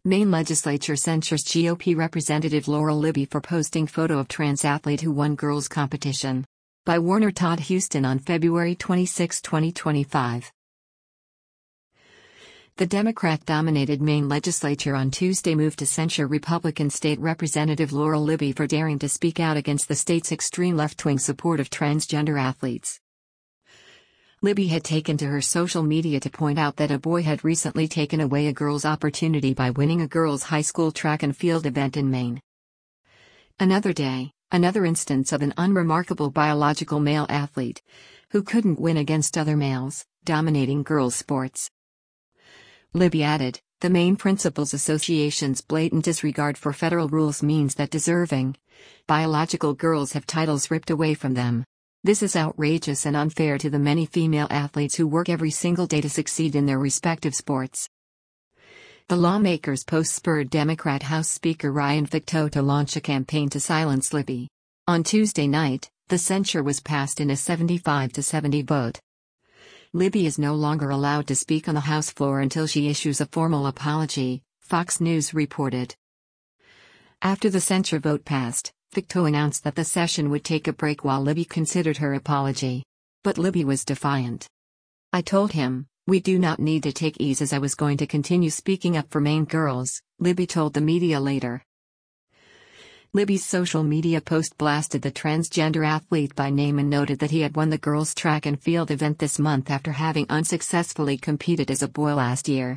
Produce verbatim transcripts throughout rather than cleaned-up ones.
Maine legislature censures G O P Representative Laurel Libby for posting photo of trans athlete who won girls competition. By Warner Todd Huston on February twenty-sixth, twenty twenty-five. The Democrat-dominated Maine legislature on Tuesday moved to censure Republican State Representative Laurel Libby for daring to speak out against the state's extreme left-wing support of transgender athletes. Libby had taken to her social media to point out that a boy had recently taken away a girl's opportunity by winning a girls' high school track and field event in Maine. Another day, another instance of an unremarkable biological male athlete who couldn't win against other males, dominating girls' sports. Libby added, the Maine Principals Association's blatant disregard for federal rules means that deserving biological girls have titles ripped away from them. This is outrageous and unfair to the many female athletes who work every single day to succeed in their respective sports. The lawmakers' post spurred Democrat House Speaker Ryan Ficteau to launch a campaign to silence Libby. On Tuesday night, the censure was passed in a seventy-five to seventy vote. Libby is no longer allowed to speak on the House floor until she issues a formal apology, Fox News reported. After the censure vote passed, Ficteau announced that the session would take a break while Libby considered her apology. But Libby was defiant. I told him, we do not need to take ease as I was going to continue speaking up for Maine girls, Libby told the media later. Libby's social media post blasted the transgender athlete by name and noted that he had won the girls' track and field event this month after having unsuccessfully competed as a boy last year.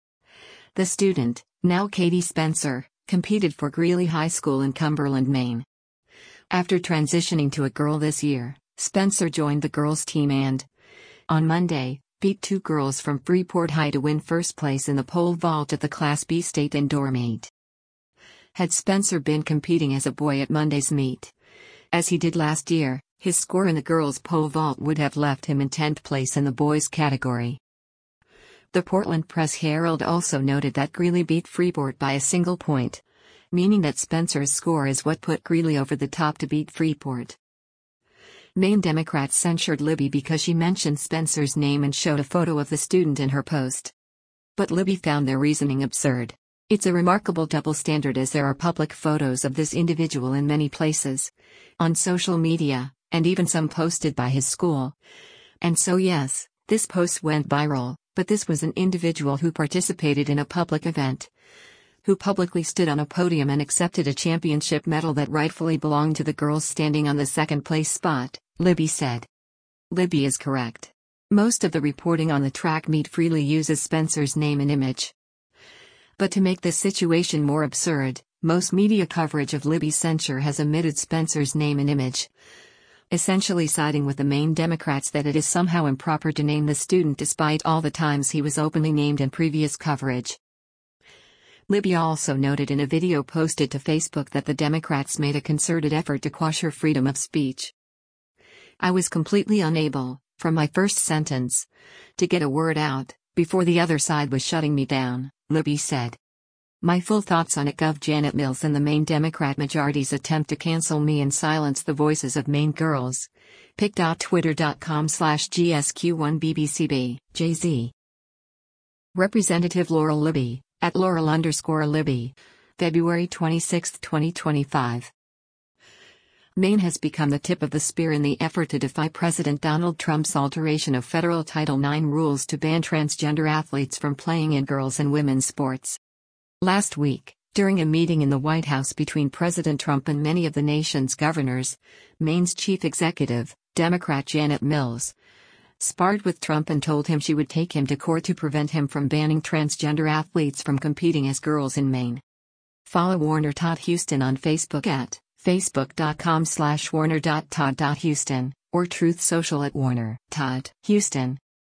The student, now Katie Spencer, competed for Greeley High School in Cumberland, Maine. After transitioning to a girl this year, Spencer joined the girls' team and, on Monday, beat two girls from Freeport High to win first place in the pole vault at the Class B state indoor meet. Had Spencer been competing as a boy at Monday's meet, as he did last year, his score in the girls' pole vault would have left him in tenth place in the boys' category. The Portland Press-Herald also noted that Greeley beat Freeport by a single point, meaning that Spencer's score is what put Greeley over the top to beat Freeport. Maine Democrats censured Libby because she mentioned Spencer's name and showed a photo of the student in her post. But Libby found their reasoning absurd. It's a remarkable double standard as there are public photos of this individual in many places, on social media, and even some posted by his school. And so yes, this post went viral. But this was an individual who participated in a public event, who publicly stood on a podium and accepted a championship medal that rightfully belonged to the girls standing on the second place spot, Libby said. Libby is correct. Most of the reporting on the track meet freely uses Spencer's name and image. But to make this situation more absurd, most media coverage of Libby's censure has omitted Spencer's name and image, essentially siding with the Maine Democrats that it is somehow improper to name the student despite all the times he was openly named in previous coverage. Libby also noted in a video posted to Facebook that the Democrats made a concerted effort to quash her freedom of speech. I was completely unable, from my first sentence, to get a word out, before the other side was shutting me down, Libby said. My full thoughts on it. Gov Janet Mills and the Maine Democrat majority's attempt to cancel me and silence the voices of Maine girls. pic dot twitter dot com slash G S Q one B B C B, J Z. Representative Laurel Libby, at Laurel underscore Libby. February twenty-sixth, twenty twenty-five. Maine has become the tip of the spear in the effort to defy President Donald Trump's alteration of federal Title nine rules to ban transgender athletes from playing in girls' and women's sports. Last week, during a meeting in the White House between President Trump and many of the nation's governors, Maine's chief executive, Democrat Janet Mills, sparred with Trump and told him she would take him to court to prevent him from banning transgender athletes from competing as girls in Maine. Follow Warner Todd Huston on Facebook at facebook dot com slash warner dot todd dot huston or Truth Social at Warner Todd Huston.